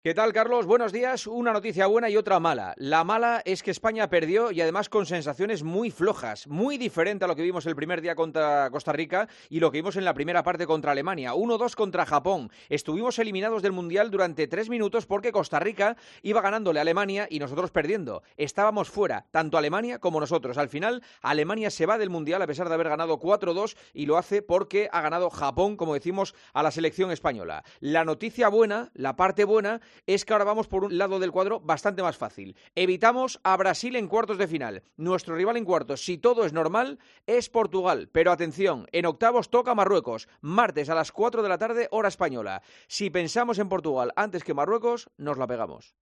¿Qué tal, Carlos? Buenos días. Una noticia buena y otra mala. La mala es que España perdió y además con sensaciones muy flojas, muy diferente a lo que vimos el primer día contra Costa Rica y lo que vimos en la primera parte contra Alemania. 1-2 contra Japón. Estuvimos eliminados del Mundial durante 3 minutos porque Costa Rica iba ganándole a Alemania y nosotros perdiendo. Estábamos fuera, tanto Alemania como nosotros. Al final, Alemania se va del Mundial a pesar de haber ganado 4-2 y lo hace porque ha ganado Japón, como decimos, a la selección española. La noticia buena, la parte buena, es que ahora vamos por un lado del cuadro bastante más fácil. Evitamos a Brasil en cuartos de final. Nuestro rival en cuartos, si todo es normal, es Portugal. Pero atención, en octavos toca Marruecos, martes a las 4 de la tarde, hora española. Si pensamos en Portugal antes que Marruecos, nos la pegamos.